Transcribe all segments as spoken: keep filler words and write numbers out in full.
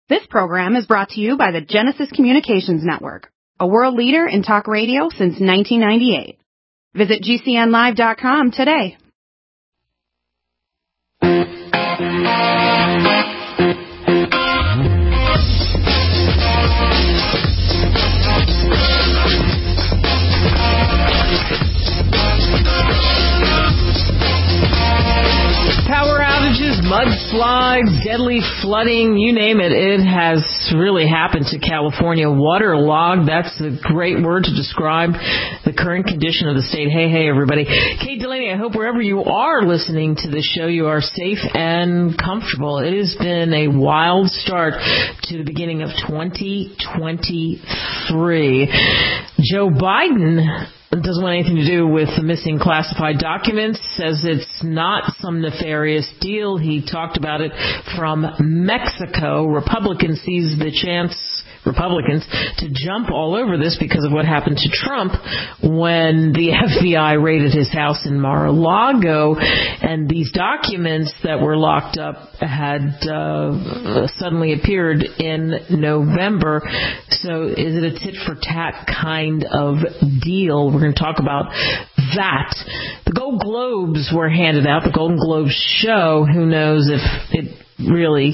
This program is brought to you by the Genesis Communications Network, a world leader in talk radio since nineteen ninety-eight. Visit G C N live dot com today. Power outages, mudslides, deadly flooding, you name it, it has really happened to California. Waterlogged, that's a great word to describe the current condition of the state. Hey, hey, everybody. Kate Delaney, I hope wherever you are listening to this show, you are safe and comfortable. It has been a wild start to the beginning of twenty twenty-three. Joe Biden doesn't want anything to do with the missing classified documents, says it's not some nefarious deal. He talked about it from Mexico. Republicans sees the chance, Republicans, to jump all over this because of what happened to Trump when the F B I raided his house in Mar-a-Lago, and these documents that were locked up had uh, suddenly appeared in November. So is it a tit-for-tat kind of deal? We're going to talk about that. The Gold Globes were handed out. The Golden Globes show, who knows if it really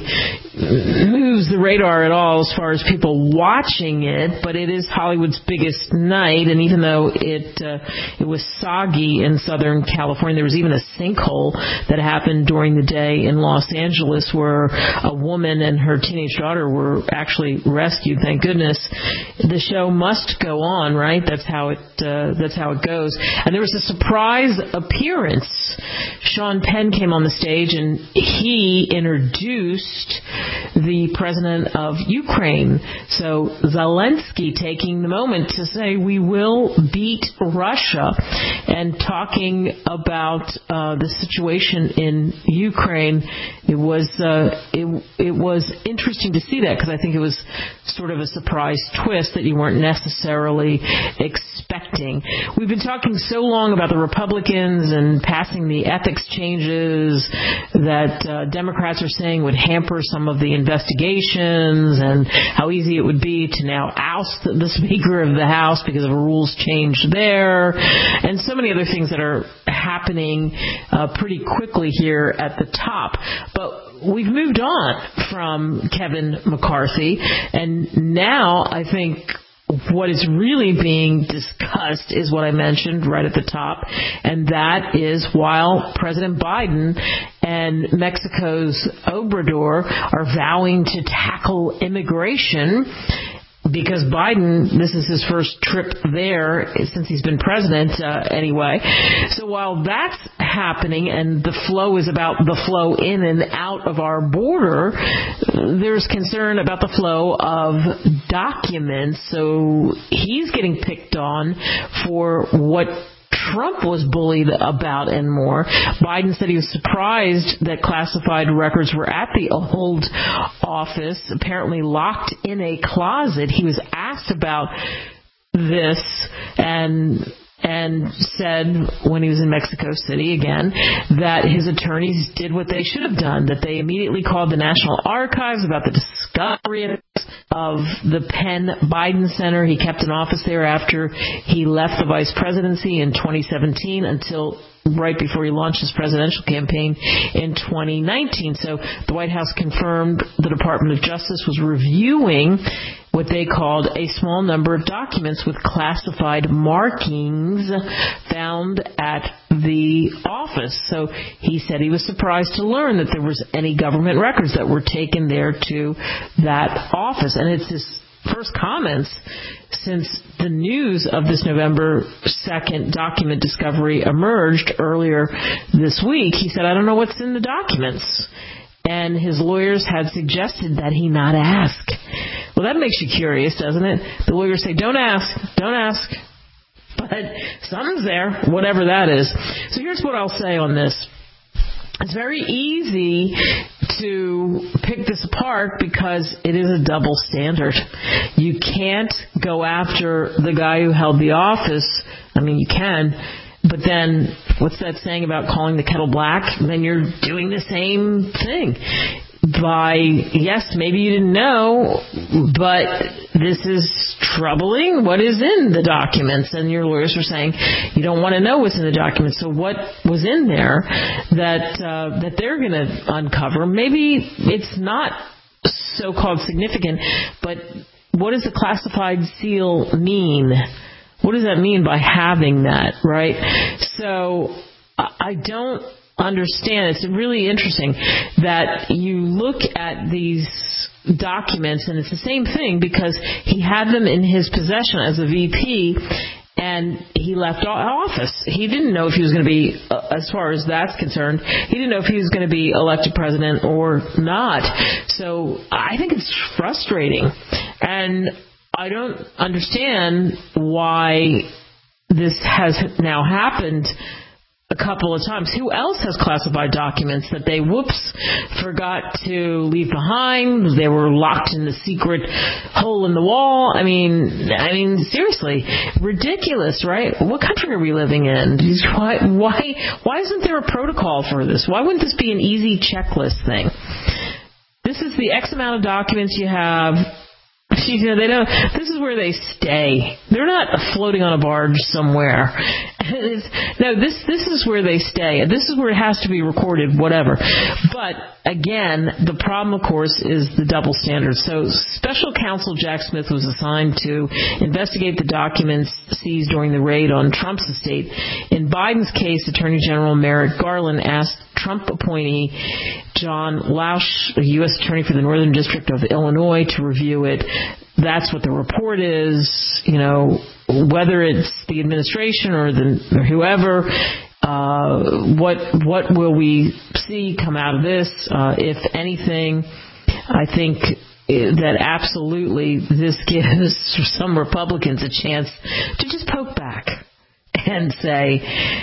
moves the radar at all as far as people watching it, but it is Hollywood's biggest night, and even though it uh, it was soggy in Southern California, there was even a sinkhole that happened during the day in Los Angeles where a woman and her teenage daughter were actually rescued, thank goodness. The show must go on, right? That's how it uh, that's how it goes. And there was a surprise appearance. Sean Penn came on the stage and he introduced Introduced the president of Ukraine. So Zelensky taking the moment to say we will beat Russia and talking about uh, the situation in Ukraine. It was uh, it, it was interesting to see that because I think it was sort of a surprise twist that you weren't necessarily expecting. We've been talking so long about the Republicans and passing the ethics changes that uh, Democrats are saying would hamper some of the investigations and how easy it would be to now oust the Speaker of the House because of a rules change there, and so many other things that are happening uh, pretty quickly here at the top. But we've moved on from Kevin McCarthy, and now I think what is really being discussed is what I mentioned right at the top, and that is while President Biden and Mexico's Obrador are vowing to tackle immigration, because Biden, this is his first trip there since he's been president uh, anyway. So while that's happening and the flow is about the flow in and out of our border, there's concern about the flow of documents. So he's getting picked on for what Trump was bullied about and more. Biden said he was surprised that classified records were at the old office, apparently locked in a closet. He was asked about this and and said when he was in Mexico City again that his attorneys did what they should have done, that they immediately called the National Archives about the discovery of the Penn Biden Center. He kept an office there after he left the vice presidency in twenty seventeen until right before he launched his presidential campaign in twenty nineteen. So the White House confirmed the Department of Justice was reviewing what they called a small number of documents with classified markings found at the office. So he said he was surprised to learn that there was any government records that were taken there to that office. And it's his first comments since the news of this November second document discovery emerged earlier this week. He said, I don't know what's in the documents. And his lawyers had suggested that he not ask. Well, that makes you curious, doesn't it? The lawyers say, don't ask, don't ask. But something's there, whatever that is. So here's what I'll say on this. It's very easy to pick this apart because it is a double standard. You can't go after the guy who held the office. I mean, you can. But then, what's that saying about calling the kettle black? Then you're doing the same thing. by, yes, maybe you didn't know, but this is troubling. What is in the documents? And your lawyers are saying you don't want to know what's in the documents. So what was in there that uh, that they're going to uncover? Maybe it's not so-called significant, but what does the classified seal mean? What does that mean by having that, right? So I don't understand. It's really interesting that you look at these documents, and it's the same thing because he had them in his possession as a V P, and he left office. He didn't know if he was going to be, uh, as far as that's concerned, he didn't know if he was going to be elected president or not. So I think it's frustrating, and I don't understand why this has now happened a couple of times. Who else has classified documents that they, whoops, forgot to leave behind? They were locked in the secret hole in the wall. I mean, I mean, seriously, ridiculous, right? What country are we living in? Why, why, why isn't there a protocol for this? Why wouldn't this be an easy checklist thing? This is the X amount of documents you have. You know, they don't. This is where they stay. They're not floating on a barge somewhere. No, this this is where they stay. This is where it has to be recorded, whatever. But again, the problem, of course, is the double standard. So, Special Counsel Jack Smith was assigned to investigate the documents seized during the raid on Trump's estate. In Biden's case, Attorney General Merrick Garland asked Trump appointee John Lausch, a U S attorney for the Northern District of Illinois, to review it. That's what the report is. You know, whether it's the administration or the or whoever, uh, what what will we see come out of this? Uh, if anything, I think that absolutely this gives some Republicans a chance to just poke back and say,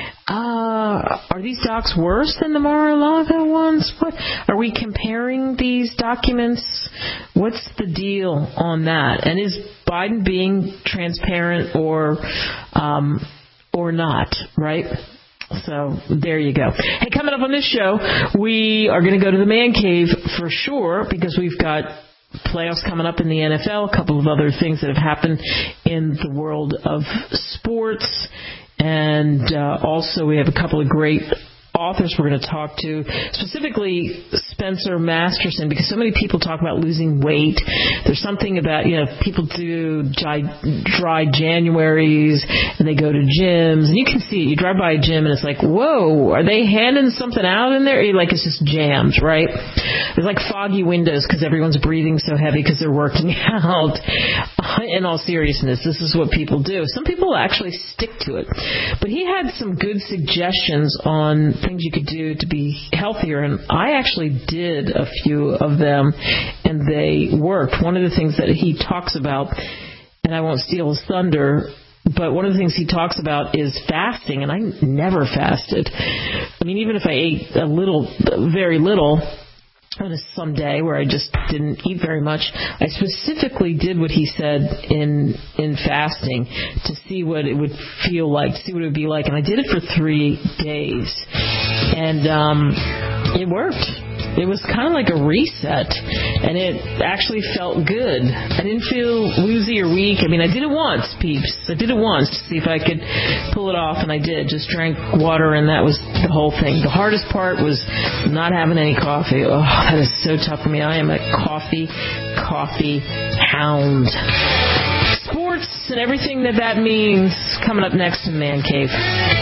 uh, are these docs worse than the Mar-a-Lago ones? What are we comparing these documents? What's the deal on that? And is Biden being transparent or um, or not, right? So there you go. Hey, coming up on this show, we are going to go to the man cave for sure because we've got playoffs coming up in the N F L, a couple of other things that have happened in the world of sports. And uh, also we have a couple of great authors we're going to talk to, specifically Spencer Masterson, because so many people talk about losing weight. There's something about, you know, people do dry, dry Januaries and they go to gyms, and you can see it. You drive by a gym and it's like, whoa, are they handing something out in there? Or like it's just jammed, right? There's like foggy windows because everyone's breathing so heavy because they're working out. In all seriousness, this is what people do. Some people actually stick to it. But he had some good suggestions on things you could do to be healthier, and I actually did a few of them, and they worked. One of the things that he talks about, and I won't steal his thunder, but one of the things he talks about is fasting, and I never fasted. I mean, even if I ate a little, very little, on a some day where I just didn't eat very much, I specifically did what he said in in fasting to see what it would feel like, to see what it would be like. And I did it for three days. And um, it worked. It was kind of like a reset, and it actually felt good. I didn't feel woozy or weak. I mean, I did it once, peeps. I did it once to see if I could pull it off, and I did. Just drank water, and that was the whole thing. The hardest part was not having any coffee. Oh, that is so tough for me. I am a coffee, coffee hound. Sports and everything that that means coming up next in Man Cave.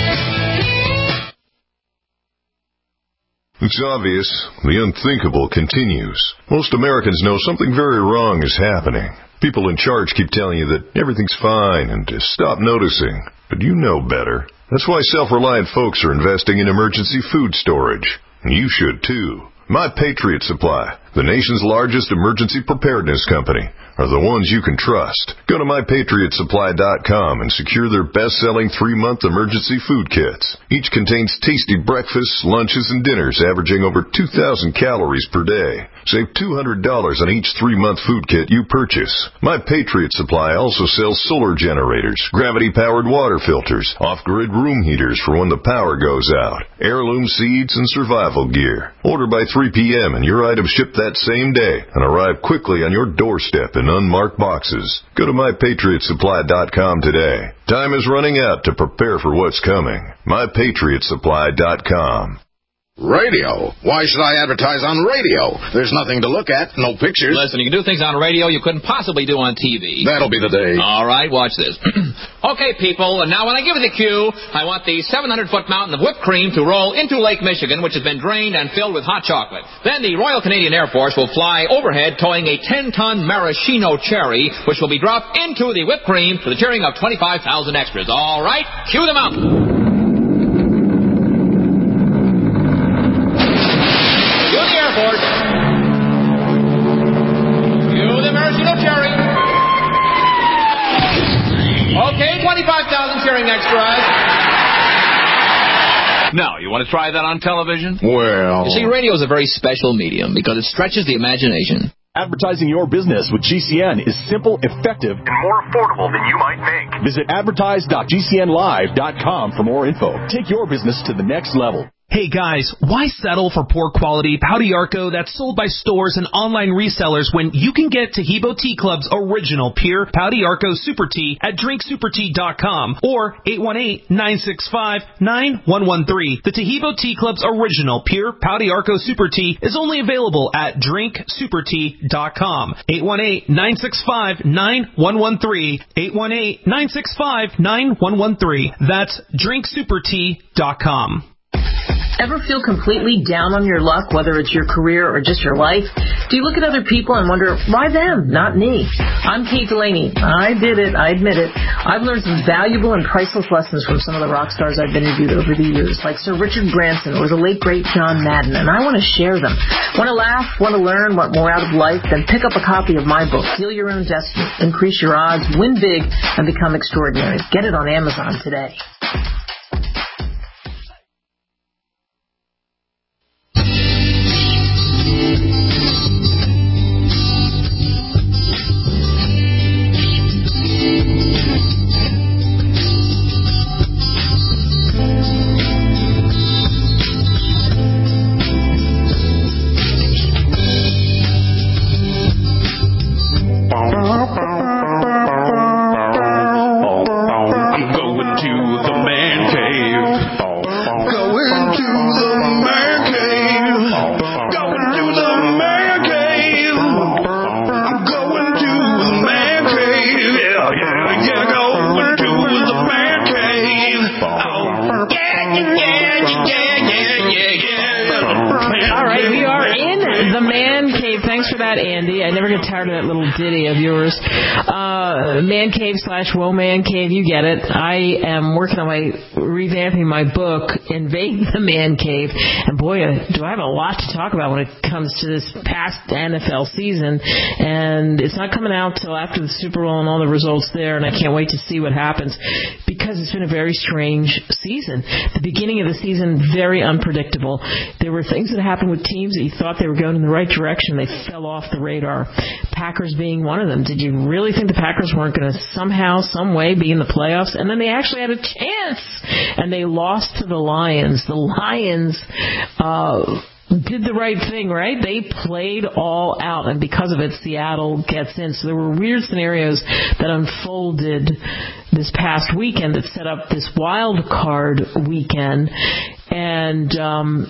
It's obvious. The unthinkable continues. Most Americans know something very wrong is happening. People in charge keep telling you that everything's fine and to stop noticing. But you know better. That's why self-reliant folks are investing in emergency food storage. And you should too. My Patriot Supply, the nation's largest emergency preparedness company, are the ones you can trust. Go to my patriot supply dot com and secure their best-selling three-month emergency food kits. Each contains tasty breakfasts, lunches, and dinners averaging over two thousand calories per day. Save two hundred dollars on each three-month food kit you purchase. My Patriot Supply also sells solar generators, gravity-powered water filters, off-grid room heaters for when the power goes out, heirloom seeds, and survival gear. Order by three p.m. and your items ship that that same day and arrive quickly on your doorstep in unmarked boxes. Go to my patriot supply dot com today. Time is running out to prepare for what's coming. my patriot supply dot com. Radio? Why should I advertise on radio? There's nothing to look at, no pictures. Listen, you can do things on radio you couldn't possibly do on T V. That'll be the day. All right, watch this. Okay, people, and now when I give you the cue, I want the seven hundred foot mountain of whipped cream to roll into Lake Michigan, which has been drained and filled with hot chocolate. Then the Royal Canadian Air Force will fly overhead towing a ten ton maraschino cherry, which will be dropped into the whipped cream to the cheering of twenty-five thousand extras. All right, cue them out. Okay, twenty-five thousand cheering extras. Now, you want to try that on television? Well... You see, radio is a very special medium because it stretches the imagination. Advertising your business with G C N is simple, effective, and more affordable than you might think. Visit advertise dot G C N live dot com for more info. Take your business to the next level. Hey guys, why settle for poor quality Pau d'Arco that's sold by stores and online resellers when you can get Taheebo Tea Club's original pure Pau d'Arco Super Tea at drink super tea dot com or eight one eight, nine six five, nine one one three. The Taheebo Tea Club's original pure Pau d'Arco Super Tea is only available at drink super tea dot com. eight one eight, nine six five, nine one one three. eight one eight, nine six five, nine one one three. That's drink super tea dot com. Ever feel completely down on your luck, whether it's your career or just your life? Do you look at other people and wonder, why them, not me? I'm Kate Delaney. I did it. I admit it. I've learned some valuable and priceless lessons from some of the rock stars I've interviewed over the years, like Sir Richard Branson or the late, great John Madden, and I want to share them. Want to laugh? Want to learn? Want more out of life? Then pick up a copy of my book, Steal Your Own Destiny, Increase Your Odds, Win Big, and Become Extraordinary. Get it on Amazon today. Ditty of yours. Uh, Man Cave slash Woe Man Cave, you get it. I am working on my, revamping my book, Invade the Man Cave. And boy, uh, do I have a lot to talk about when it comes to this past N F L season. And it's not coming out till after the Super Bowl and all the results there, and I can't wait to see what happens because it's been a very strange season. The beginning of the season, very unpredictable. There were things that happened with teams that you thought they were going in the right direction. They fell off the radar. Packers being one of them. Did you really think the Packers weren't going to somehow, some way be in the playoffs? And then they actually had a chance, and they lost to the Lions. The Lions uh, did the right thing, right? They played all out, and because of it, Seattle gets in. So there were weird scenarios that unfolded this past weekend that set up this wild card weekend, and um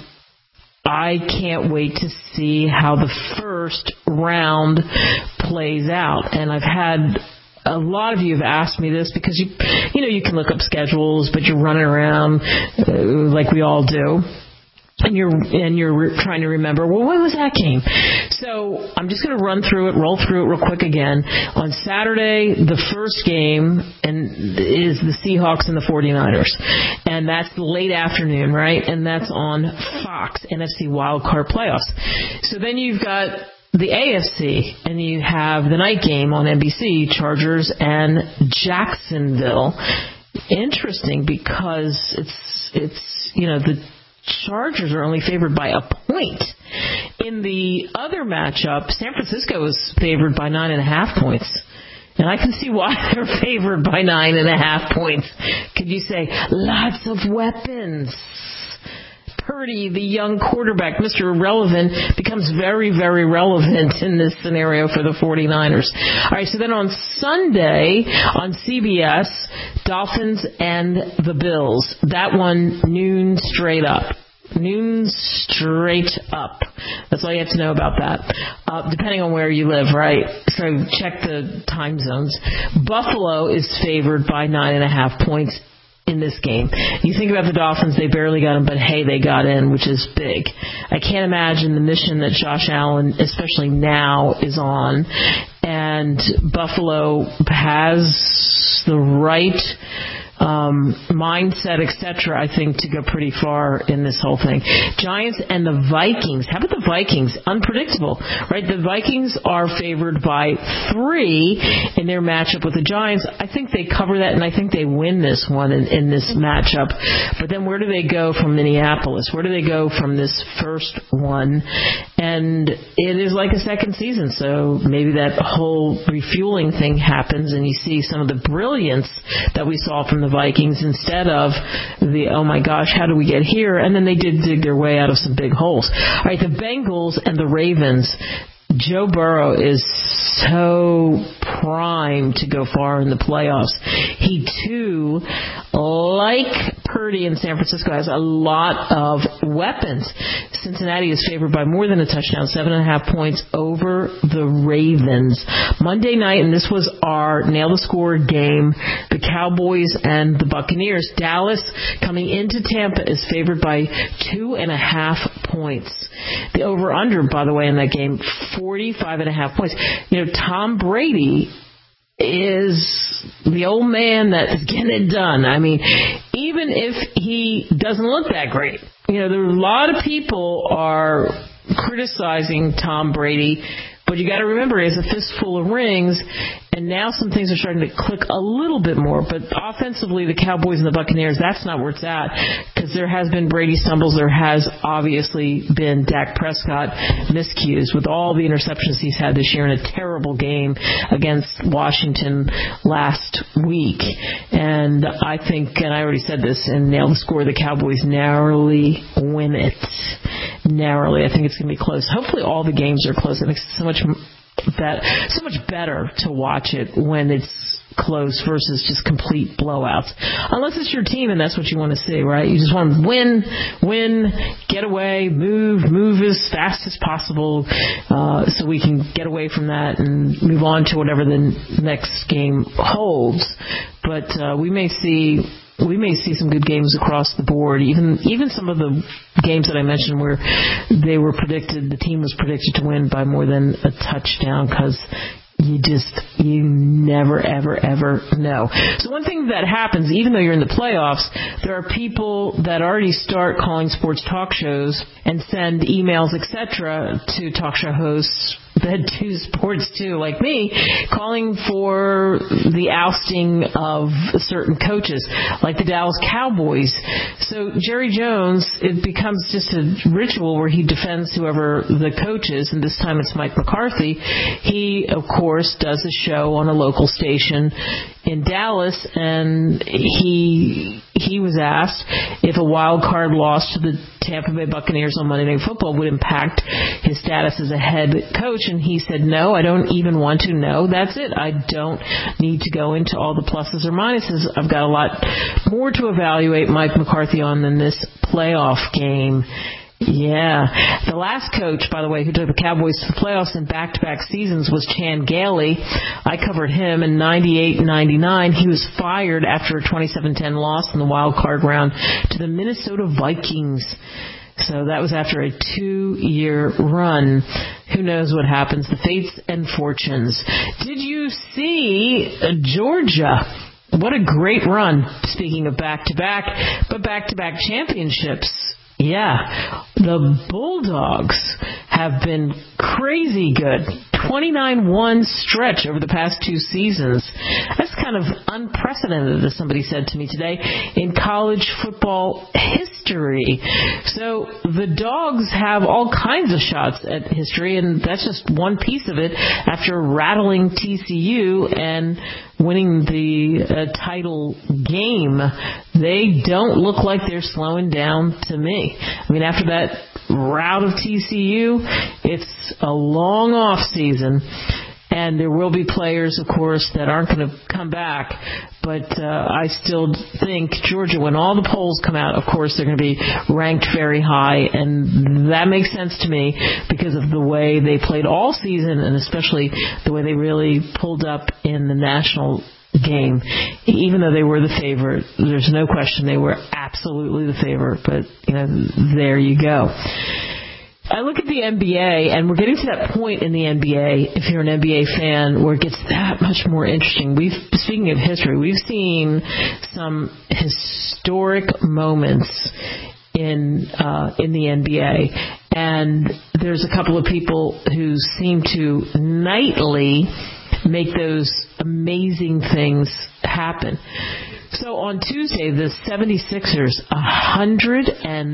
I can't wait to see how the first round plays out. And I've had a lot of you have asked me this because you, you know, you can look up schedules, but you're running around uh, like we all do. And you're and you're re- trying to remember, well, when was that game? So I'm just going to run through it, roll through it real quick again. On Saturday, the first game and is the Seahawks and the forty-niners. And that's the late afternoon, right? And that's on Fox, N F C Wildcard Playoffs. So then you've got the A F C, and you have the night game on N B C, Chargers and Jacksonville. Interesting because it's, it's you know, the Chargers are only favored by a point. In the other matchup, San Francisco is favored by nine and a half points. And I can see why they're favored by nine and a half points. Could you say, lots of weapons? Purdy, the young quarterback, Mister Irrelevant, becomes very, very relevant in this scenario for the 49ers. All right, so then on Sunday on C B S, Dolphins and the Bills. That one, noon straight up. Noon straight up. That's all you have to know about that. Uh, depending on where you live, right? So check the time zones. Buffalo is favored by nine and a half points in this game. You think about the Dolphins, they barely got in, but hey, they got in, which is big. I can't imagine the mission that Josh Allen, especially now, is on. And Buffalo has the right um, mindset, et cetera, I think, to go pretty far in this whole thing. Giants and the Vikings. How about the Vikings? Unpredictable, right? The Vikings are favored by three in their matchup with the Giants. I think they cover that, and I think they win this one in, in this matchup. But then where do they go from Minneapolis? Where do they go from this first one? And it is like a second season, so maybe that whole refueling thing happens, and you see some of the brilliance that we saw from the Vikings instead of the, oh my gosh, how do we get here? And then they did dig their way out of some big holes. All right, the Bengals and the Ravens. Joe Burrow is so primed to go far in the playoffs. He, too, like Purdy in San Francisco, has a lot of weapons. Cincinnati is favored by more than a touchdown, seven and a half points over the Ravens. Monday night, and this was our Nail the Score game, the Cowboys and the Buccaneers. Dallas, coming into Tampa, is favored by two and a half points. The over-under, by the way, in that game, forty-five and a half points. You know, Tom Brady is the old man that is getting it done. I mean, even if he doesn't look that great, you know, there are a lot of people are criticizing Tom Brady, but you got to remember, he has a fistful of rings, and now some things are starting to click a little bit more. But offensively, the Cowboys and the Buccaneers, that's not where it's at, because there has been Brady stumbles. There has obviously been Dak Prescott miscues with all the interceptions he's had this year in a terrible game against Washington last week. And I think, and I already said this, and Nail the Score, the Cowboys narrowly win it. Narrowly. I think it's going to be close. Hopefully all the games are close. It makes it so much that so much better to watch it when it's close versus just complete blowouts. Unless it's your team and that's what you want to see, right? You just want to win, win, get away, move, move as fast as possible, uh, so we can get away from that and move on to whatever the next game holds. But uh, we may see we may see some good games across the board. Even even some of the games that I mentioned where they were predicted, the team was predicted to win by more than a touchdown, because you just, you never, ever, ever know. So one thing that happens, even though you're in the playoffs, there are people that already start calling sports talk shows and send emails, et cetera, to talk show hosts that do sports too, like me, calling for the ousting of certain coaches, like the Dallas Cowboys. So Jerry Jones, it becomes just a ritual where he defends whoever the coach is, and this time it's Mike McCarthy. He, of course, does a show on a local station in Dallas, and he he was asked if a wild card loss to the Tampa Bay Buccaneers on Monday Night Football would impact his status as a head coach, and he said, no, I don't even want to know. That's it. I don't need to go into all the pluses or minuses. I've got a lot more to evaluate Mike McCarthy on than this playoff game. Yeah. The last coach, by the way, who took the Cowboys to the playoffs in back-to-back seasons was Chan Gailey. I covered him in ninety-eight and ninety-nine. He was fired after a twenty-seven ten loss in the wild card round to the Minnesota Vikings. So that was after a two-year run. Who knows what happens? The fates and fortunes. Did you see Georgia? What a great run. Speaking of back-to-back, but back-to-back championships. Yeah, the Bulldogs have been crazy good. twenty-nine one stretch over the past two seasons. That's kind of unprecedented, as somebody said to me today, in college football history. So the Dogs have all kinds of shots at history, and that's just one piece of it after rattling T C U and winning the uh, title game. They don't look like they're slowing down to me. I mean, after that rout of T C U, it's a long off season, and there will be players, of course, that aren't going to come back. But uh, I still think Georgia, when all the polls come out, of course, they're going to be ranked very high, and that makes sense to me because of the way they played all season, and especially the way they really pulled up in the national game. Even though they were the favorite, there's no question they were absolutely the favorite. But you know, there you go. I look at the N B A, and we're getting to that point in the N B A, if you're an N B A fan, where it gets that much more interesting. We've, speaking of history, we've seen some historic moments in uh, in the N B A, and there's a couple of people who seem to nightly make those amazing things happen. So on Tuesday, the seventy-sixers, one hundred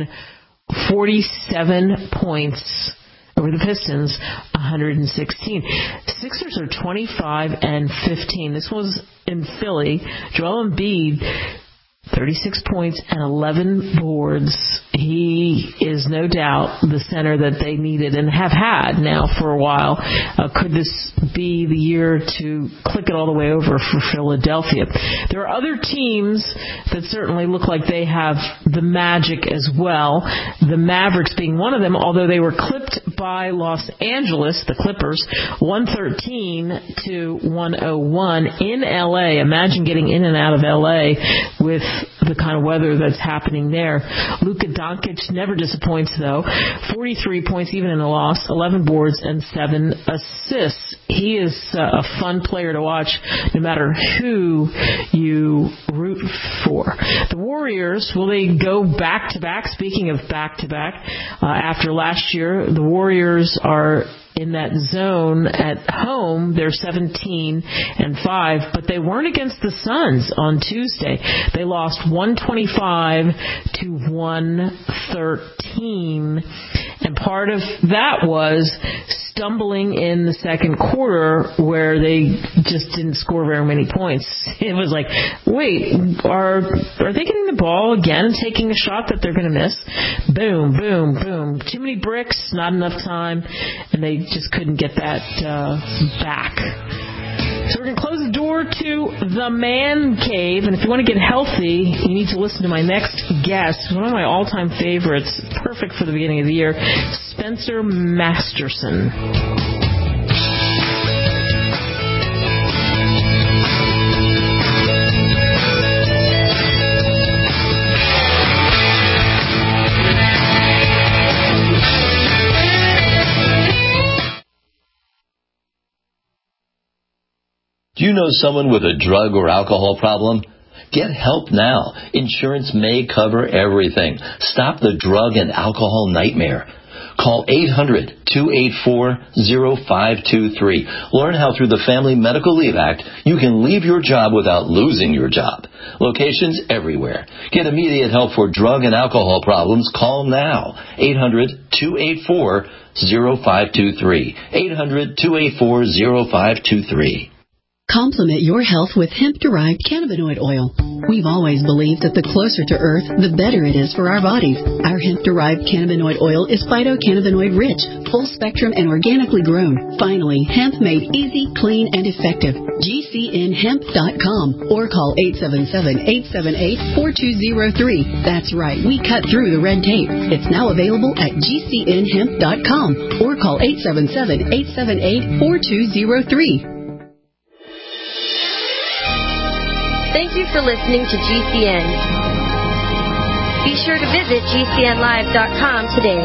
forty-seven points over the Pistons, one hundred sixteen. Sixers are twenty-five and fifteen. This was in Philly. Joel Embiid, thirty-six points and eleven boards. He is no doubt the center that they needed and have had now for a while. Uh, could this be the year to click it all the way over for Philadelphia? There are other teams that certainly look like they have the magic as well. The Mavericks being one of them, although they were clipped by Los Angeles, the Clippers, one thirteen to one oh one in L A. Imagine getting in and out of L A with the kind of weather that's happening there. Luka Doncic never disappoints, though. forty-three points even in a loss, eleven boards, and seven assists. He is uh, a fun player to watch no matter who you root for. The Warriors, will they go back-to-back? Speaking of back-to-back, uh, after last year, the Warriors are in that zone at home. They're seventeen and five, but they weren't against the Suns on Tuesday. They lost one twenty-five to one thirteen, and part of that was stumbling in the second quarter where they just didn't score very many points. It was like, wait, are are they getting the ball again and taking a shot that they're going to miss? Boom, boom, boom. Too many bricks, not enough time, and they just couldn't get that uh, back. So we're going to close the door to the Man Cave, and if you want to get healthy, you need to listen to my next guest, one of my all-time favorites, perfect for the beginning of the year, Spencer Masterson. Do you know someone with a drug or alcohol problem? Get help now. Insurance may cover everything. Stop the drug and alcohol nightmare. Call eight hundred, two eight four, oh five two three. Learn how through the Family Medical Leave Act you can leave your job without losing your job. Locations everywhere. Get immediate help for drug and alcohol problems. Call now. eight hundred, two eight four, oh five two three. eight hundred, two eight four, oh five two three. Complement your health with hemp-derived cannabinoid oil. We've always believed that the closer to Earth, the better it is for our bodies. Our hemp-derived cannabinoid oil is phytocannabinoid-rich, full-spectrum, and organically grown. Finally, hemp made easy, clean, and effective. G C N hemp dot com or call eight seven seven, eight seven eight, four two zero three. That's right, we cut through the red tape. It's now available at G C N hemp dot com or call eight seven seven, eight seven eight, four two zero three. Thank you for listening to G C N. Be sure to visit G C N live dot com today.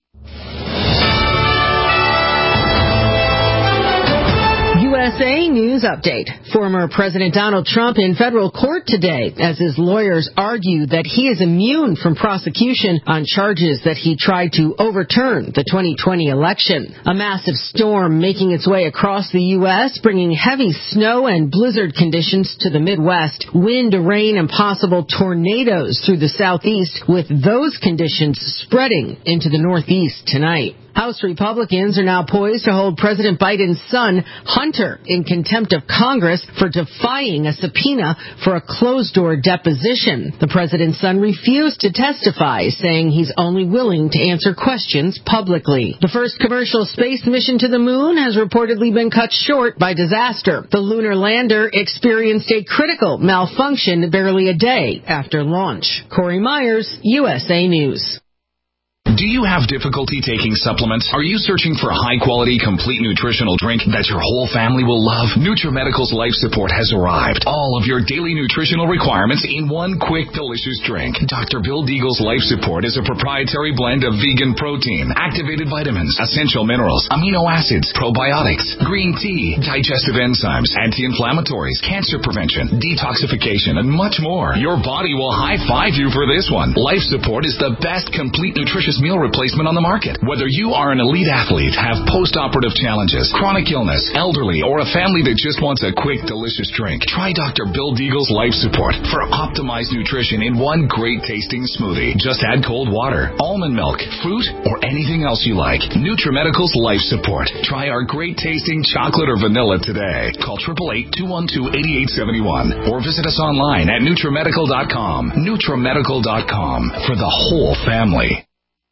U S A News news update. Former President Donald Trump in federal court today as his lawyers argue that he is immune from prosecution on charges that he tried to overturn the twenty twenty election. A massive storm making its way across the U S, bringing heavy snow and blizzard conditions to the Midwest, wind, rain, and possible tornadoes through the southeast, with those conditions spreading into the northeast tonight. House Republicans are now poised to hold President Biden's son, Hunter, in contempt of Congress for defying a subpoena for a closed-door deposition. The president's son refused to testify, saying he's only willing to answer questions publicly. The first commercial space mission to the moon has reportedly been cut short by disaster. The lunar lander experienced a critical malfunction barely a day after launch. Corey Myers, U S A News. Do you have difficulty taking supplements? Are you searching for a high-quality, complete nutritional drink that your whole family will love? NutriMedical's Life Support has arrived. All of your daily nutritional requirements in one quick, delicious drink. Doctor Bill Deagle's Life Support is a proprietary blend of vegan protein, activated vitamins, essential minerals, amino acids, probiotics, green tea, digestive enzymes, anti-inflammatories, cancer prevention, detoxification, and much more. Your body will high-five you for this one. Life Support is the best complete nutritious meal replacement on the market. Whether you are an elite athlete, have post-operative challenges, chronic illness, elderly, or a family that just wants a quick, delicious drink, try Doctor Bill Deagle's Life Support for optimized nutrition in one great-tasting smoothie. Just add cold water, almond milk, fruit, or anything else you like. NutriMedical's Life Support. Try our great-tasting chocolate or vanilla today. Call eight eight eight, two one two, eight eight seven one or visit us online at NutriMedical dot com. NutriMedical dot com for the whole family.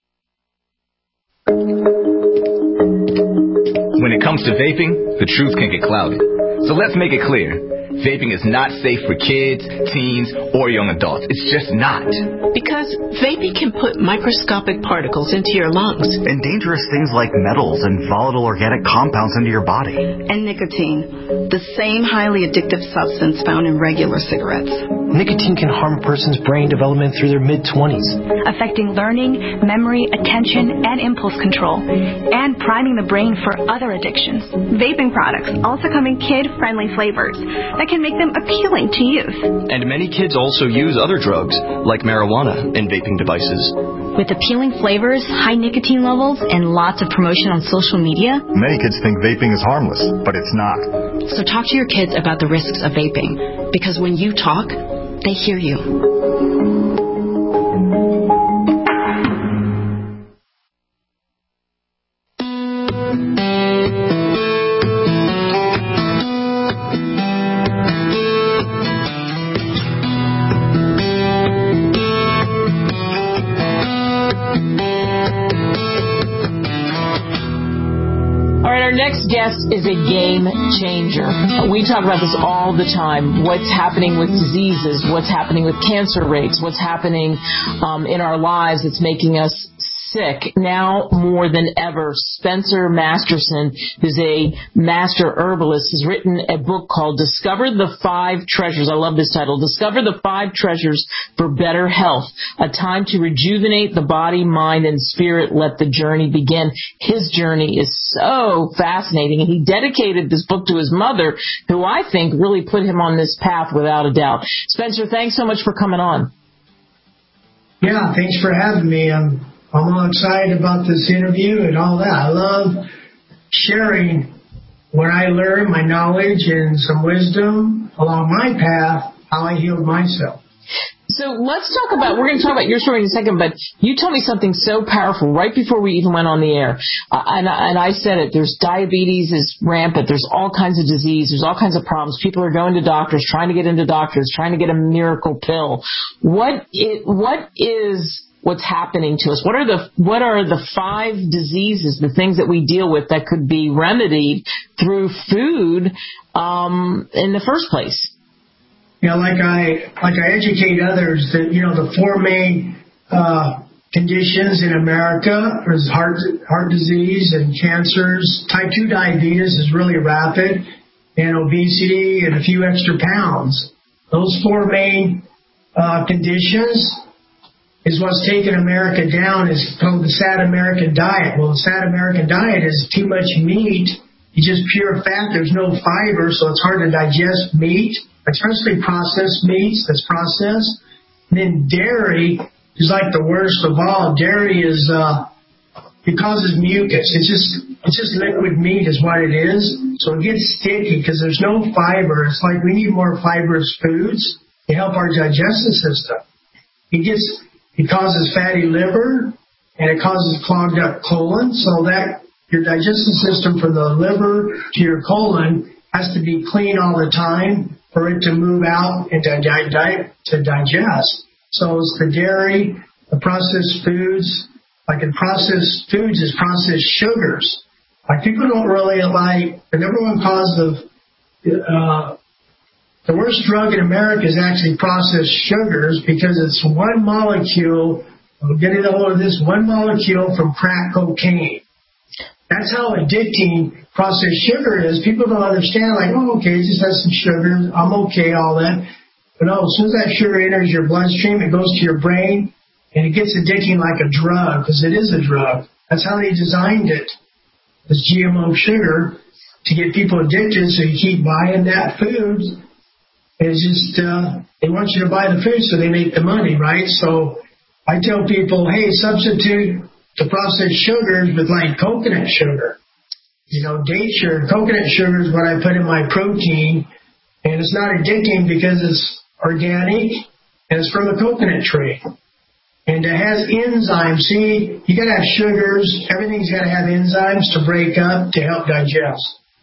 When it comes to vaping, the truth can get clouded. So let's make it clear. Vaping is not safe for kids, teens, or young adults. It's just not. Because vaping can put microscopic particles into your lungs. And dangerous things like metals and volatile organic compounds into your body. And nicotine, the same highly addictive substance found in regular cigarettes. Nicotine can harm a person's brain development through their mid-twenties. Affecting learning, memory, attention, and impulse control. And priming the brain for other addictions. Vaping products also come in kid-friendly flavors that can make them appealing to youth. And many kids also use other drugs, like marijuana, in vaping devices. With appealing flavors, high nicotine levels, and lots of promotion on social media, many kids think vaping is harmless, but it's not. So talk to your kids about the risks of vaping, because when you talk, they hear you. Guest is a game changer. We talk about this all the time. What's happening with diseases, what's happening with cancer rates, what's happening um, in our lives that's making us sick. Now more than ever, Spencer Masterson, who's a master herbalist, has written a book called Discover the Five Treasures. I love this title. Discover the Five Treasures for Better Health. A time to rejuvenate the body, mind, and spirit. Let the journey begin. His journey is so fascinating, and he dedicated this book to his mother, who I think really put him on this path without a doubt. Spencer, thanks so much for coming on. Yeah, thanks for having me. I'm I'm all excited about this interview and all that. I love sharing what I learned, my knowledge and some wisdom along my path, how I healed myself. So let's talk about, we're going to talk about your story in a second, but you told me something so powerful right before we even went on the air. Uh, and, and I said it, there's diabetes is rampant. There's all kinds of disease. There's all kinds of problems. People are going to doctors, trying to get into doctors, trying to get a miracle pill. What is, what is what's happening to us? What are the what are the five diseases, the things that we deal with that could be remedied through food um, in the first place? You know, like I like I educate others that, you know, the four main uh, conditions in America is heart heart disease and cancers. Type two diabetes is really rapid, and obesity and a few extra pounds. Those four main uh, conditions is what's taken America down, is called the sad American diet. Well, the sad American diet is too much meat It's just pure fat. There's no fiber, so it's hard to digest meat, especially processed meats that's processed. And then dairy is like the worst of all. Dairy is, uh, it causes mucus. It's just, it's just liquid meat is what it is. So it gets sticky because there's no fiber. It's like we need more fibrous foods to help our digestive system. It gets, it causes fatty liver and it causes clogged up colon. So that your digestive system from the liver to your colon has to be clean all the time for it to move out and to, di- di- to digest. So it's the dairy, the processed foods. Like in processed foods is processed sugars. Like people don't really like, the number one cause of, uh, the worst drug in America is actually processed sugars because it's one molecule, I'm getting a hold of this, one molecule from crack cocaine. That's how addicting processed sugar is. People don't understand, like, oh, okay, it just has some sugar, I'm okay, all that. But no, as soon as that sugar enters your bloodstream, it goes to your brain, and it gets addicting like a drug, because it is a drug. That's how they designed it, this G M O sugar, to get people addicted, so you keep buying that food. It's just, uh, they want you to buy the food so they make the money, right? So I tell people, hey, substitute the processed sugars with like coconut sugar. You know, date sugar, coconut sugar is what I put in my protein, and it's not addicting because it's organic, and it's from a coconut tree. And it has enzymes. See, you got to have sugars. Everything's got to have enzymes to break up to help digest.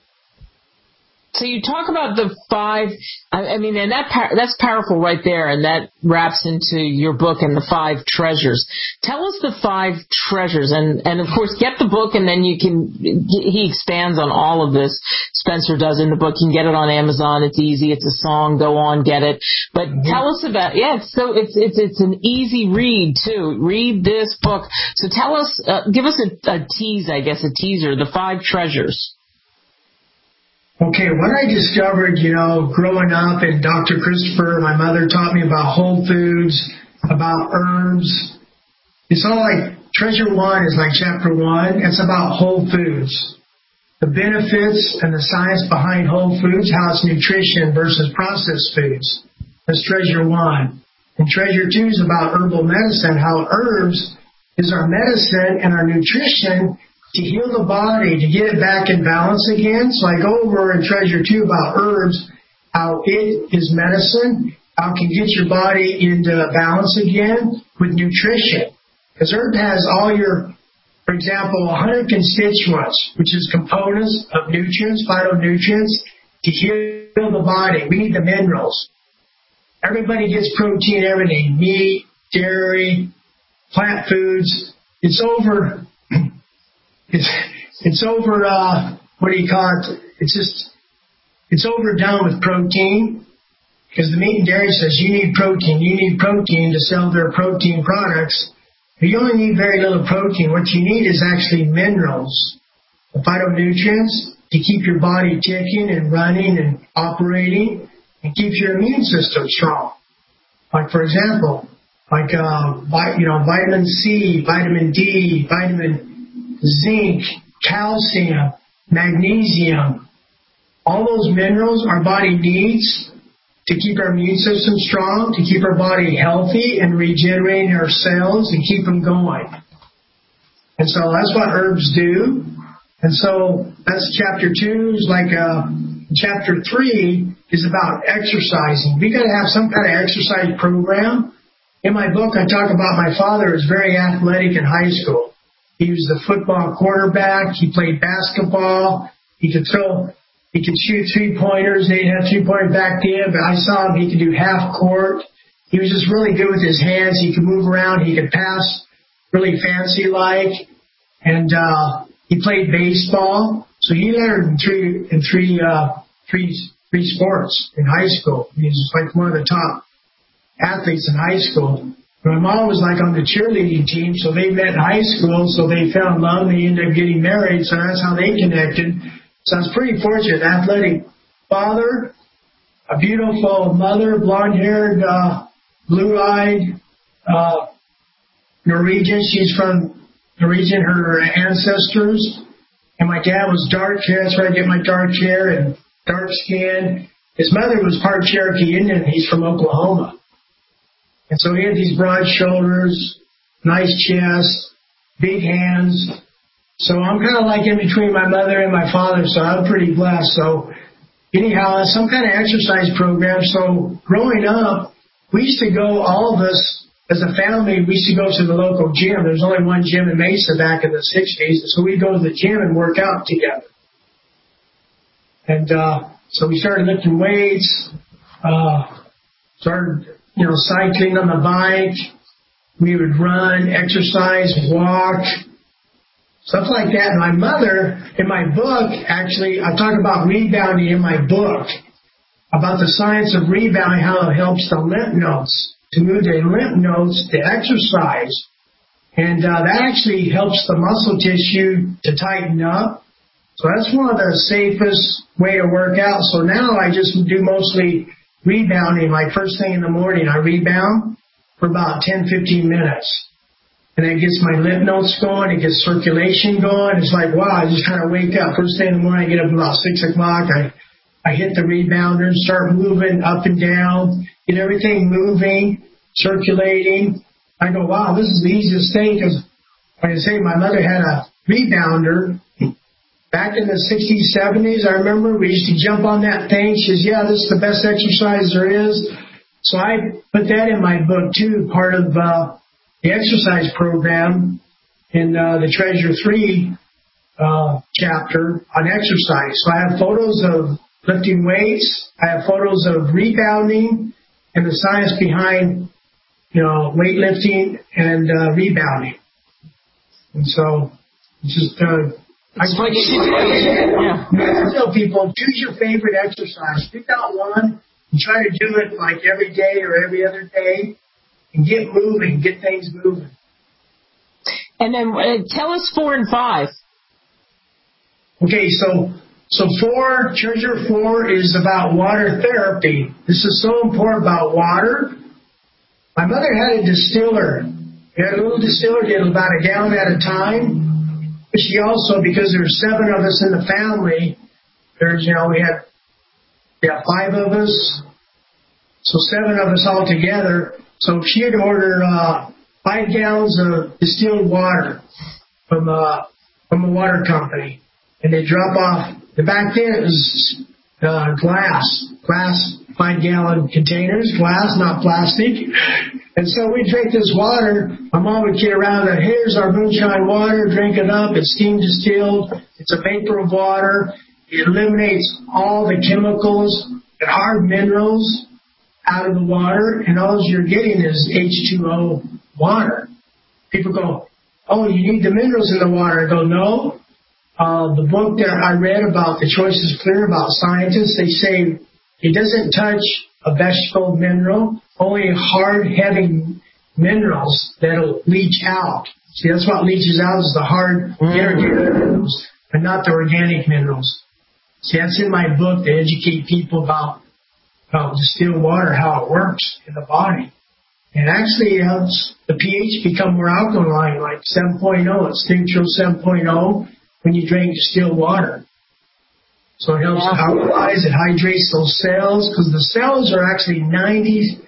So you talk about the five, I mean, and that that's powerful right there, and that wraps into your book and the five treasures. Tell us the five treasures, and, and of course, get the book, and then you can, he expands on all of this. Spencer does in the book. You can get it on Amazon. It's easy. It's a song. Go on, get it. But mm-hmm. tell us about, yeah, it's, so it's, it's, it's an easy read, too. Read this book. So tell us, uh, give us a, a tease, I guess, a teaser, the five treasures. Okay, what I discovered, you know, growing up, and Doctor Christopher, my mother, taught me about whole foods, about herbs. It's all like, treasure one is like chapter one. It's about whole foods. The benefits and the science behind whole foods, how it's nutrition versus processed foods. That's treasure one. And treasure two is about herbal medicine, how herbs is our medicine and our nutrition to heal the body, to get it back in balance again. So I go over in treasure two about herbs, how it is medicine, how it can get your body into balance again with nutrition. Because herb has all your, for example, one hundred constituents, which is components of nutrients, phytonutrients, to heal the body. We need the minerals. Everybody gets protein, everything, meat, dairy, plant foods. It's over... It's it's over, uh, what do you call it? It's just, it's overdone with protein, because the meat and dairy says you need protein, you need protein to sell their protein products. But you only need very little protein. What you need is actually minerals, the phytonutrients, to keep your body ticking and running and operating, and keep your immune system strong. Like, for example, like, uh, you know, vitamin C, vitamin D, vitamin zinc, calcium, magnesium, all those minerals our body needs to keep our immune system strong, to keep our body healthy and regenerating our cells and keep them going. And so that's what herbs do. And so that's chapter two. Is like uh, chapter three is about exercising. We got to have some kind of exercise program. In my book, I talk about my father was very athletic in high school. He was the football quarterback. He played basketball. He could throw, he could shoot three-pointers. They didn't have three-pointer back then, but I saw him. He could do half court. He was just really good with his hands. He could move around. He could pass really fancy-like. And uh, he played baseball. So he lettered in three, in three, uh, three, three sports in high school. He was like one of the top athletes in high school. My mom was like on the cheerleading team, so they met in high school, so they found love, and they ended up getting married, so that's how they connected. So I was pretty fortunate. Athletic father, a beautiful mother, blonde-haired, uh, blue-eyed, uh, Norwegian. She's from Norwegian, her ancestors. And my dad was dark hair. That's where I get my dark hair and dark skin. His mother was part Cherokee Indian. He's from Oklahoma. And so he had these broad shoulders, nice chest, big hands. So I'm kind of like in between my mother and my father, so I'm pretty blessed. So anyhow, some kind of exercise program. So growing up, we used to go, all of us as a family, we used to go to the local gym. There was only one gym in Mesa back in the sixties. So we'd go to the gym and work out together. And uh, so we started lifting weights, uh, started, you know, cycling on the bike. We would run, exercise, walk, stuff like that. And my mother, in my book, actually, I talk about rebounding in my book, about the science of rebounding, how it helps the lymph nodes, to move the lymph nodes to exercise. And uh, that actually helps the muscle tissue to tighten up. So that's one of the safest way to work out. So now I just do mostly rebounding. Like first thing in the morning, I rebound for about ten, fifteen minutes. And that gets my lymph nodes going. It gets circulation going. It's like, wow, I just kind of wake up. First thing in the morning, I get up about six o'clock. I, I hit the rebounder and start moving up and down, get everything moving, circulating. I go, wow, this is the easiest thing, because like I say, my mother had a rebounder. Back in the sixties, seventies, I remember we used to jump on that thing. She says, yeah, this is the best exercise there is. So I put that in my book, too, part of uh, the exercise program in uh, the Treasure three uh, chapter on exercise. So I have photos of lifting weights. I have photos of rebounding and the science behind, you know, weightlifting and uh, rebounding. And so it's just... Uh, I yeah. tell people, choose your favorite exercise. Pick out one and try to do it like every day or every other day, and get moving, get things moving. And then uh, tell us four and five. Okay, so so four, treasure four is about water therapy. This is so important about water. My mother had a distiller. We had a little distiller, did about a gallon at a time. She also, because there's seven of us in the family, there's, you know, we had, we had five of us, so seven of us all together. So she had ordered uh, five gallons of distilled water from uh, from a water company, and they drop off. Back then it was uh, glass, glass five gallon containers, glass, not plastic. And so we drink this water. My mom would get around and, here's our moonshine water, drink it up. It's steam distilled. It's a vapor of water. It eliminates all the chemicals and hard minerals out of the water, and all you're getting is H two O water. People go, oh, you need the minerals in the water. I go, no. Uh, the book that I read about The Choice is Clear, about scientists, they say it doesn't touch a vegetable mineral, only hard, heavy minerals that'll leach out. See, that's what leaches out is the hard, inorganic minerals, but not the organic minerals. See, that's in my book to educate people about, about distilled water, how it works in the body. And actually it helps the pH become more alkaline, like seven point oh. It's neutral seven point oh when you drink distilled water. So it helps yeah. alkalize, it hydrates those cells, because the cells are actually ninety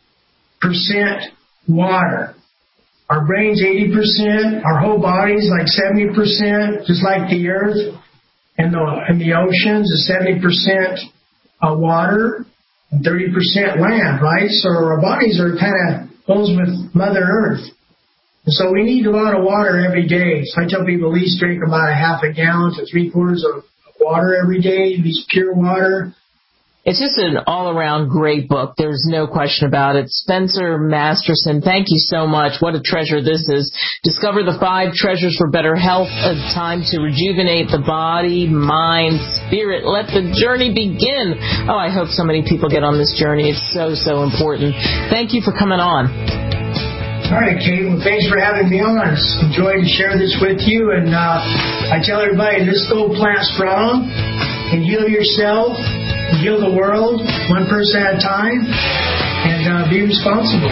percent water. Our brain's eighty percent, our whole body's like seventy percent, just like the earth and the, and the oceans is seventy percent uh, water and thirty percent land, right? So our bodies are kind of goes with Mother Earth. And so we need a lot of water every day. So I tell people at least drink about a half a gallon to three quarters of water every day, at least pure water. It's just an all-around great book. There's no question about it. Spencer Masterson, thank you so much. What a treasure this is. Discover the five treasures for better health, a time to rejuvenate the body, mind, spirit. Let the journey begin. Oh, I hope so many people get on this journey. It's so, so important. Thank you for coming on. All right, Kate. Well, thanks for having me on. It's enjoyed to share this with you. And uh, I tell everybody, let's go plant strong and heal yourself. Heal the world, one person at a time, and uh, be responsible.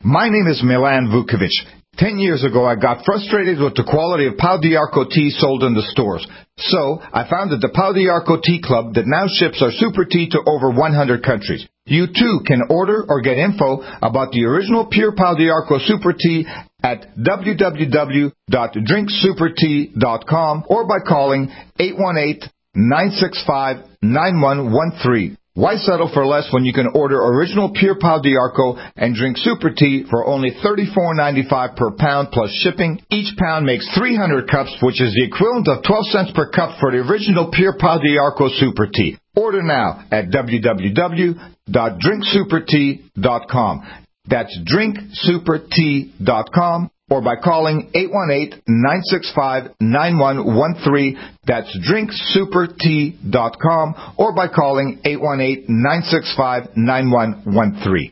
My name is Milan Vukovic. Ten years ago, I got frustrated with the quality of Pau d'Arco tea sold in the stores. So, I founded the Pau d'Arco Tea Club that now ships our super tea to over one hundred countries. You too can order or get info about the original pure Pau d'Arco super tea at w w w dot drink super tea dot com or by calling eight one eight, nine six five, nine one one three. Why settle for less when you can order original pure Pau d'Arco and drink super tea for only thirty-four ninety-five per pound plus shipping? Each pound makes three hundred cups, which is the equivalent of twelve cents per cup for the original pure Pau d'Arco super tea. Order now at w w w dot drink super tea dot com. That's drink super tea dot com or by calling eight one eight, nine six five, nine one one three. That's drink super tea dot com or by calling eight one eight, nine six five, nine one one three.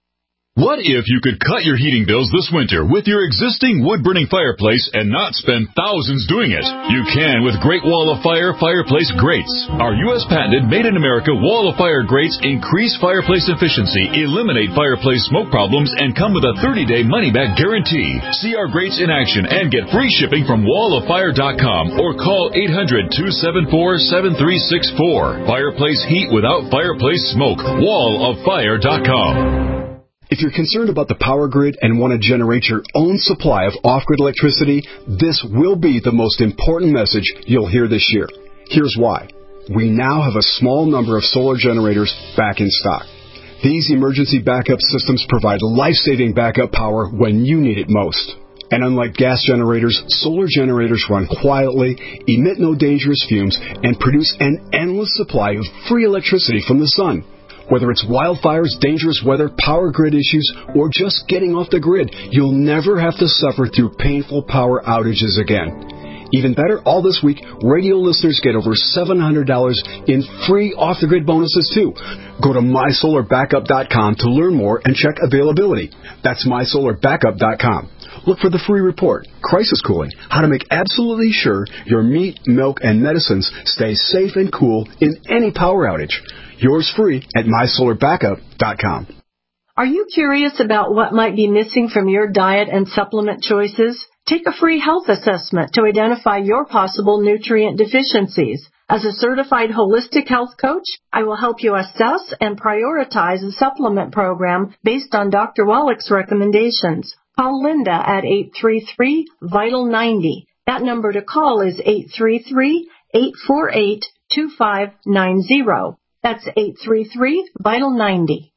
What if you could cut your heating bills this winter with your existing wood-burning fireplace and not spend thousands doing it? You can with Great Wall of Fire fireplace grates. Our U S patented made-in-America Wall of Fire grates increase fireplace efficiency, eliminate fireplace smoke problems, and come with a thirty-day money-back guarantee. See our grates in action and get free shipping from wall of fire dot com or call eight hundred, two seven four, seven three six four. Fireplace heat without fireplace smoke. wall of fire dot com. If you're concerned about the power grid and want to generate your own supply of off-grid electricity, this will be the most important message you'll hear this year. Here's why. We now have a small number of solar generators back in stock. These emergency backup systems provide life-saving backup power when you need it most. And unlike gas generators, solar generators run quietly, emit no dangerous fumes, and produce an endless supply of free electricity from the sun. Whether it's wildfires, dangerous weather, power grid issues, or just getting off the grid, you'll never have to suffer through painful power outages again. Even better, all this week, radio listeners get over seven hundred dollars in free off-the-grid bonuses, too. Go to my solar backup dot com to learn more and check availability. That's my solar backup dot com. Look for the free report, Crisis Cooling, how to make absolutely sure your meat, milk, and medicines stay safe and cool in any power outage. Yours free at my solar backup dot com. Are you curious about what might be missing from your diet and supplement choices? Take a free health assessment to identify your possible nutrient deficiencies. As a certified holistic health coach, I will help you assess and prioritize a supplement program based on Doctor Wallach's recommendations. Call Linda at eight three three, vital ninety. That number to call is eight three three, eight four eight, two five nine zero. That's eight three three, vital ninety.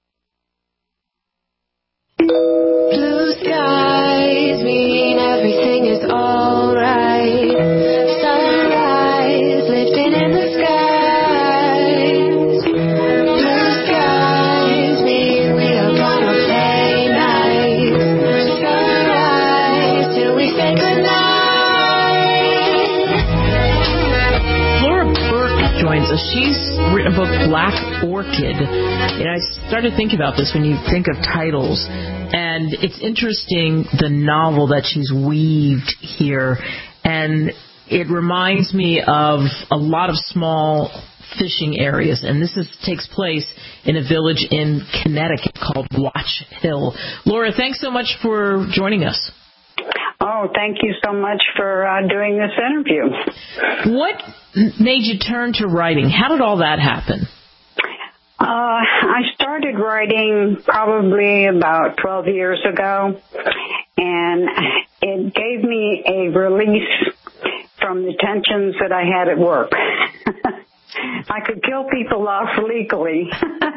Blue skies mean everything is alright. Sunrise lifting in the skies. Blue skies mean we are gonna play nice. Sunrise till we say goodnight. Laura Burke joins us. She's written a book, Black Orchid. And I started thinking about this when you think of titles. And it's interesting, the novel that she's weaved here. And it reminds me of a lot of small fishing areas. And this is, takes place in a village in Connecticut called Watch Hill. Laura, thanks so much for joining us. Oh, thank you so much for uh, doing this interview. What made you turn to writing? How did all that happen? Uh, I started writing probably about twelve years ago, and it gave me a release from the tensions that I had at work. I could kill people off legally.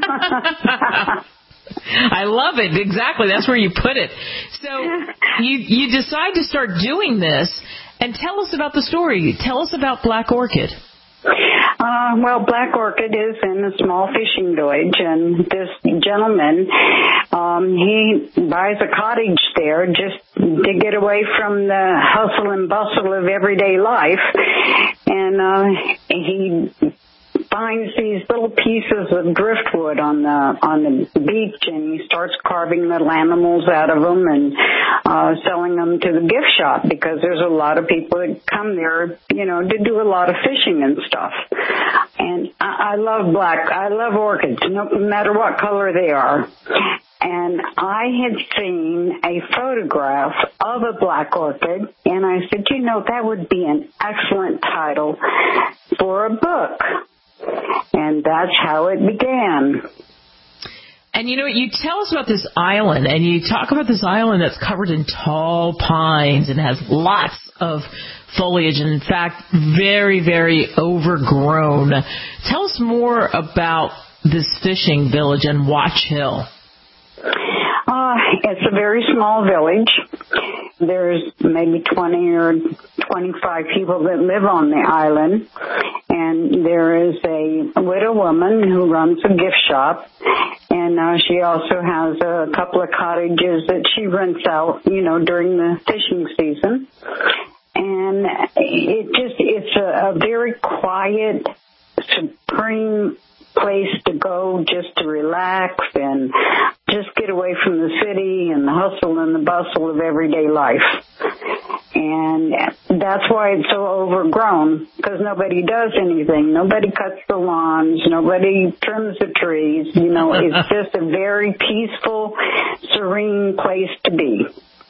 I love it. Exactly. That's where you put it. So you you decide to start doing this, and tell us about the story. Tell us about Black Orchid. Uh, well, Black Orchid is in a small fishing village, and this gentleman, um, he buys a cottage there just to get away from the hustle and bustle of everyday life, and uh, he finds these little pieces of driftwood on the on the beach, and he starts carving little animals out of them and uh, selling them to the gift shop, because there's a lot of people that come there, you know, to do a lot of fishing and stuff. And I, I love black. I love orchids, no matter what color they are. And I had seen a photograph of a black orchid, and I said, you know, that would be an excellent title for a book. And that's how it began. And you know, you tell us about this island, and you talk about this island that's covered in tall pines and has lots of foliage, and in fact, very, very overgrown. Tell us more about this fishing village in Watch Hill. Uh, it's a very small village. There's maybe twenty or twenty-five people that live on the island. And there is a widow woman who runs a gift shop. And uh, she also has a couple of cottages that she rents out, you know, during the fishing season. And it just, it's a, a very quiet, supreme place to go just to relax and just get away from the city and the hustle and the bustle of everyday life. And that's why it's so overgrown, because nobody does anything. Nobody cuts the lawns. Nobody trims the trees. You know, it's just a very peaceful, serene place to be.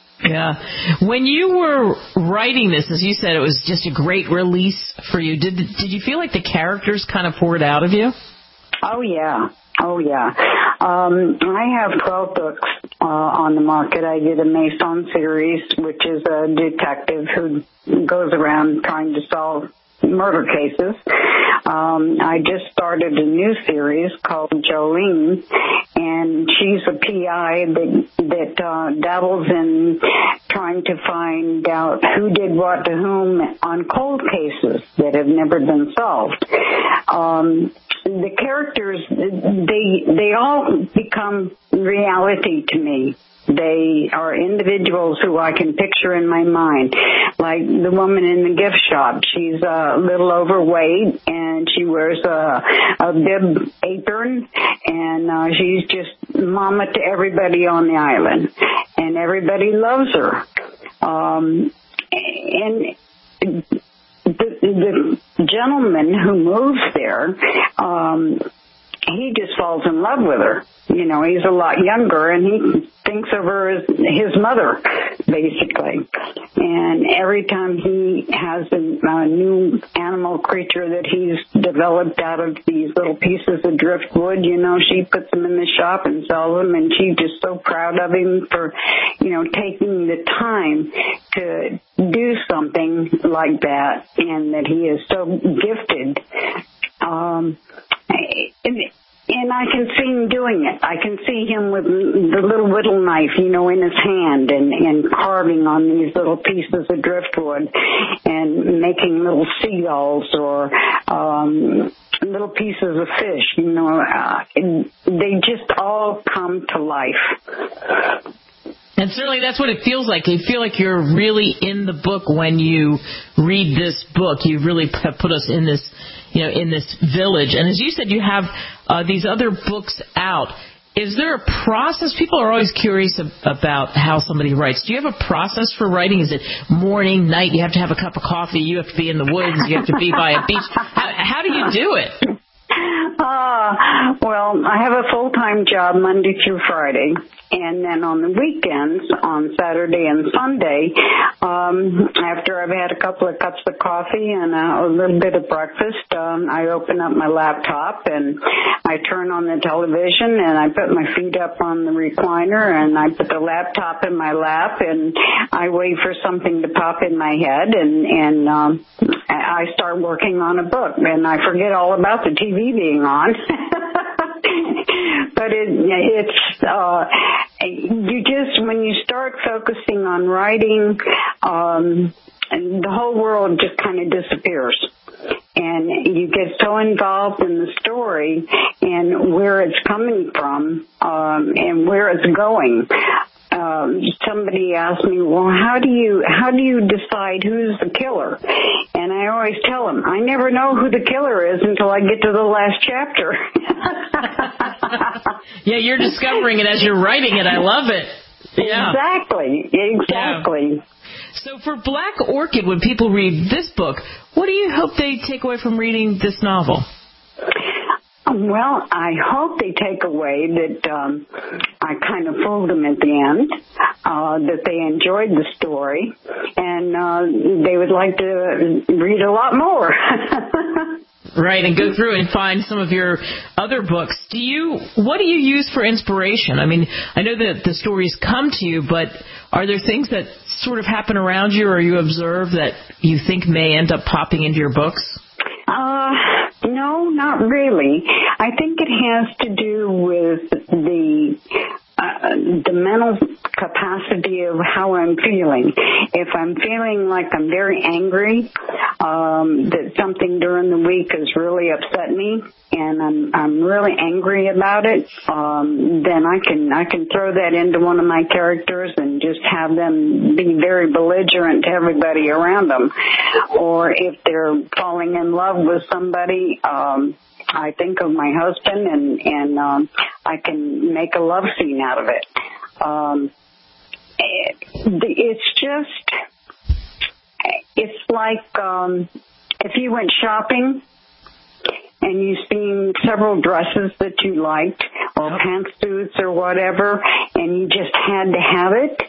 Yeah. When you were writing this, as you said, it was just a great release for you. Did did you feel like the characters kind of poured out of you? Oh, yeah. Oh, yeah. Um, I have twelve books uh, on the market. I did a Maison series, which is a detective who goes around trying to solve murder cases. Um, I just started a new series called Jolene, and she's a P I that, that uh, dabbles in trying to find out who did what to whom on cold cases that have never been solved. Um, the characters, they they all become reality to me. They are individuals who I can picture in my mind. Like the woman in the gift shop. She's a little overweight, and she wears a, a bib apron, and uh, she's just mama to everybody on the island. And everybody loves her. Um, and the, the gentleman who moves there, um, he just falls in love with her. You know, he's a lot younger, and he thinks of her as his mother, basically. And every time he has a, a new animal creature that he's developed out of these little pieces of driftwood, you know, she puts them in the shop and sells them, and she's just so proud of him for, you know, taking the time to do something like that, and that he is so gifted. Um, it, And I can see him doing it. I can see him with the little whittle knife, you know, in his hand, and, and carving on these little pieces of driftwood and making little seagulls or um, little pieces of fish, you know. Uh, they just all come to life. And certainly that's what it feels like. You feel like you're really in the book when you read this book. You really have put us in this, you know, in this village. And as you said, you have uh, these other books out. Is there a process? People are always curious about how somebody writes. Do you have a process for writing? Is it morning, night? You have to have a cup of coffee. You have to be in the woods. You have to be by a beach. How, how do you do it? Uh, well, I have a full-time job Monday through Friday, and then on the weekends, on Saturday and Sunday, um, after I've had a couple of cups of coffee and a, a little bit of breakfast, um, I open up my laptop and I turn on the television and I put my feet up on the recliner and I put the laptop in my lap and I wait for something to pop in my head, and, and um, I start working on a book, and I forget all about the T V being on. But it, it's, uh, you just, when you start focusing on writing, um, the whole world just kind of disappears. And you get so involved in the story and where it's coming from, um, and where it's going. Um, somebody asked me, well, how do you how do you decide who's the killer? And I always tell them, I never know who the killer is until I get to the last chapter. Yeah, you're discovering it as you're writing it. I love it. Yeah. Exactly. Exactly. Yeah. So for Black Orchid, when people read this book, what do you hope they take away from reading this novel? Well, I hope they take away that um, I kind of fooled them at the end, uh, that they enjoyed the story, and uh, they would like to read a lot more. Right, and go through and find some of your other books. Do you? What do you use for inspiration? I mean, I know that the stories come to you, but are there things that sort of happen around you or you observe that you think may end up popping into your books? Uh, no, not really. I think it has to do with the uh, the mental capacity of how I'm feeling. If I'm feeling like I'm very angry, um, that something during the week has really upset me, and I'm I'm really angry about it, um, then I can I can throw that into one of my characters and just have them be very belligerent to everybody around them. Or if they're falling in love with somebody, um, I think of my husband, and and um, I can make a love scene out of it. Um, it it's just it's like um, if you went shopping and you seen several dresses that you liked, or pantsuits or whatever, and you just had to have it.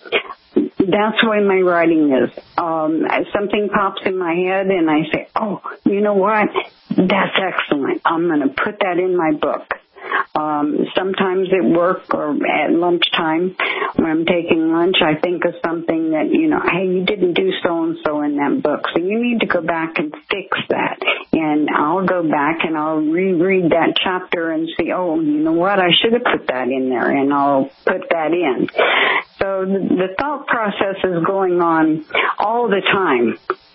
That's the way my writing is. Um, something pops in my head and I say, oh, you know what? That's excellent. I'm going to put that in my book. Um, sometimes at work or at lunchtime when I'm taking lunch, I think of something that, you know, hey, you didn't do so-and-so in that book, so you need to go back and fix that. And I'll go back and I'll reread that chapter and see, oh, you know what, I should have put that in there, and I'll put that in. So the, the thought process is going on all the time.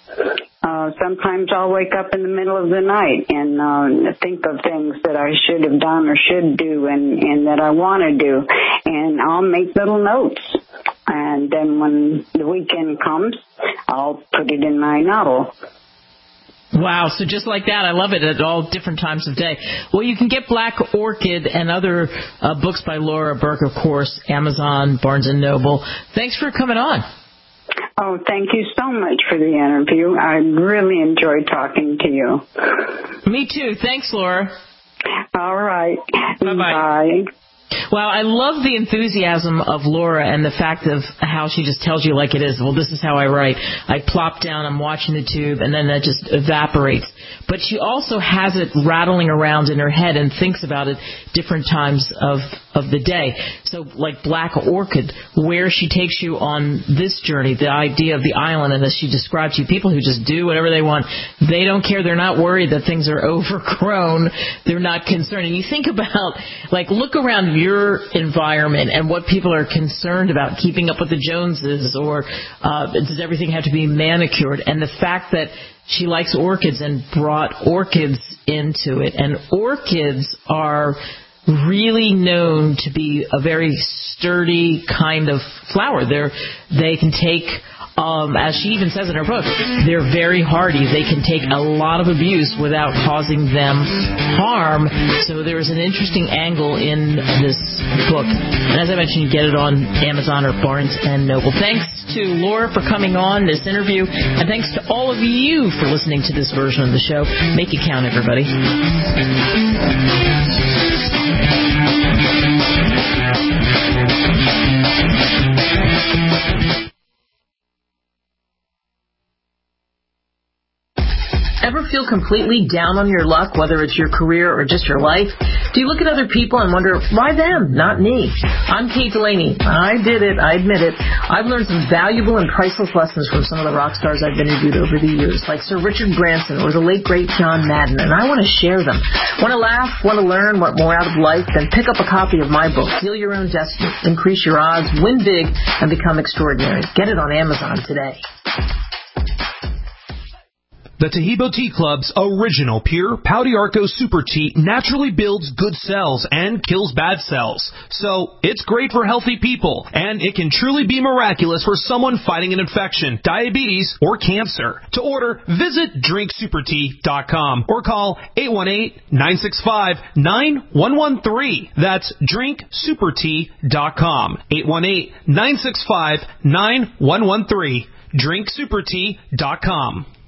Uh, sometimes I'll wake up in the middle of the night and uh, think of things that I should have done or should do and, and that I want to do. And I'll make little notes. And then when the weekend comes, I'll put it in my novel. Wow, so just like that, I love it at all different times of day. Well, you can get Black Orchid and other uh, books by Laura Burke, of course, Amazon, Barnes and Noble. Thanks for coming on. Oh, thank you so much for the interview. I really enjoyed talking to you. Me too. Thanks, Laura. All right. Bye-bye. Bye. Well, I love the enthusiasm of Laura and the fact of how she just tells you like it is. Well, this is how I write. I plop down, I'm watching the tube, and then that just evaporates. But she also has it rattling around in her head and thinks about it different times of, of the day. So like Black Orchid, where she takes you on this journey, the idea of the island, and as she describes you, people who just do whatever they want. They don't care. They're not worried that things are overgrown. They're not concerned. And you think about, like, look around your environment and what people are concerned about, keeping up with the Joneses, or uh, does everything have to be manicured? And the fact that she likes orchids and brought orchids into it. And orchids are really known to be a very sturdy kind of flower. They're, they can take, um, as she even says in her book, they're very hardy. They can take a lot of abuse without causing them harm. So there's an interesting angle in this book. And as I mentioned, you get it on Amazon or Barnes and Noble. Thanks to Laura for coming on this interview, and thanks to all of you for listening to this version of the show. Make it count, everybody. Ever feel completely down on your luck, whether it's your career or just your life? Do you look at other people and wonder, why them, not me? I'm Kate Delaney. I did it. I admit it. I've learned some valuable and priceless lessons from some of the rock stars I've interviewed over the years, like Sir Richard Branson or the late, great John Madden, and I want to share them. Want to laugh? Want to learn? Want more out of life? Then pick up a copy of my book, Heal Your Own Destiny, Increase Your Odds, Win Big, and Become Extraordinary. Get it on Amazon today. The Taheebo Tea Club's original pure Pau d'Arco Super Tea naturally builds good cells and kills bad cells. So it's great for healthy people, and it can truly be miraculous for someone fighting an infection, diabetes, or cancer. To order, visit drink super tea dot com or call eight one eight, nine six five, nine one one three. That's drink super tea dot com. eight one eight, nine six five, nine one one three. drink super tea dot com.